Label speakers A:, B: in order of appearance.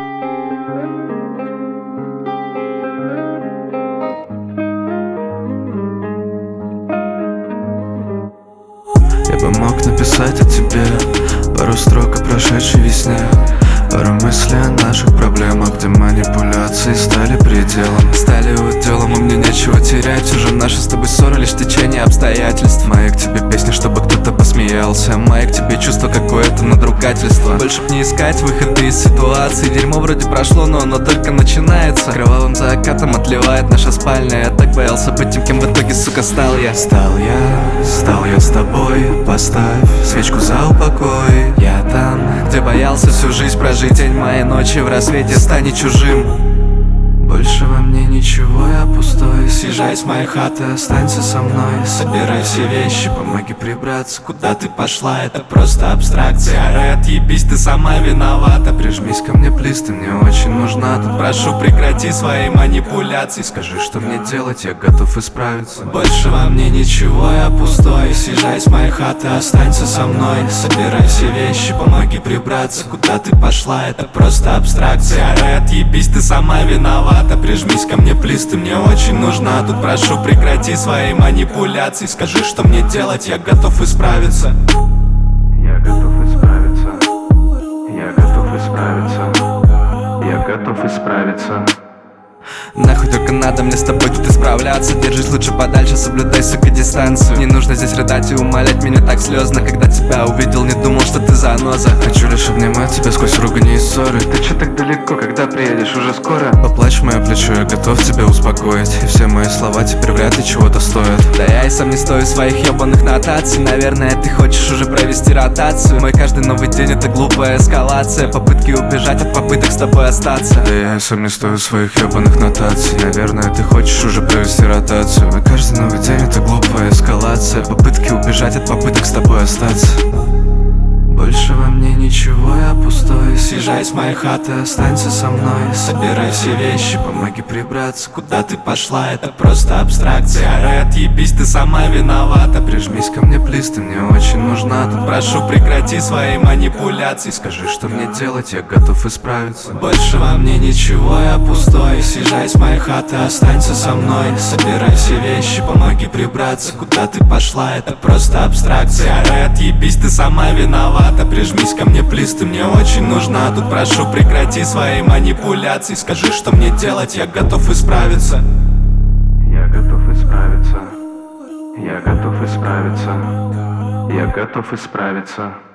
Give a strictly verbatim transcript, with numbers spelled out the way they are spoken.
A: Я бы мог написать о тебе пару строк о прошедшей весне, пару мыслей о наших проблемах, где манипуляции стали пределом, стали уделом, и мне нечего терять. Уже наши с тобой ссоры лишь течение обстоятельств. Мои к тебе песни, чтобы кто-то посмеялся, мои к тебе чувство какое-то надругательство. Больше б не искать выходы из ситуации. Дерьмо вроде прошло, но оно только начинается. Кровавым закатом отливает наша спальня. Я так боялся быть тем, кем в итоге, сука, стал я. Стал я, стал я с тобой. Поставь свечку за упокой. Я там, где боялся всю жизнь прожить. День моей ночи в рассвете стань чужим. Больше во мне ничего, я пустой. Съезжай с моей хаты, останься со мной. Собирай все вещи, помоги прибраться. Куда ты пошла, это просто абстракция. Ары, отъебись, ты сама виновата. Прижмись ко мне, плиз, ты мне очень нужна. Тут прошу, прекрати свои манипуляции. Скажи, что мне делать, я готов исправиться. Больше во мне ничего, я пустой. Съезжай с моей хаты, останься со мной. Собирай все вещи, помоги прибраться. Куда ты пошла, это просто абстракция. Ары, отъебись, ты сама виновата. Прижмись ко мне, плиз, ты мне очень нужна. Тут прошу, прекрати свои манипуляции. Скажи, что мне делать, я готов исправиться.
B: Я готов исправиться. Я готов исправиться. Я готов исправиться.
A: Нахуй только надо мне с тобой тут исправляться. Держись лучше подальше, соблюдай, сука, дистанцию. Не нужно здесь рыдать и умолять меня так слезно. Когда тебя увидел, не думал, что ты заноза. Хочу лишь обнимать тебя сквозь ругани и ссоры. Ты че так далеко, когда приедешь, уже скоро? Поплачь в мое плечо, я готов тебя успокоить. И все мои слова теперь вряд ли чего-то стоят. Да я и сам не стою своих ебаных нотаций. Наверное, ты хочешь уже провести ротацию. Мой каждый новый день это глупая эскалация. Попытки убежать от попыток с тобой остаться. Да я и сам не стою своих ебаных нотаций. Наверное, ты хочешь уже провести ротацию. И каждый новый день это глупая эскалация. Попытки убежать от попыток с тобой остаться. Больше во мне ничего, я пустой. Съезжай с моей хаты, останься со мной. Собирай все вещи, помоги прибраться. Куда ты пошла, это просто абстракция. Ары, отъебись, ты сама виновата. Прижмись ко мне, плиз, ты мне очень нужна. Тут прошу, прекрати свои манипуляции. Скажи, что мне делать, я готов исправиться. Больше во мне ничего, я пустой. Съезжай с моей хаты, останься со мной. Собирай все вещи, помоги прибраться. Куда ты пошла, это просто абстракция. Ары, отъебись, ты сама виновата. Прижмись ко мне, плиз, ты мне очень нужна. Тут прошу, прекрати свои манипуляции. Скажи, что мне делать, я готов исправиться.
B: Я готов исправиться. Я готов исправиться. Я готов исправиться.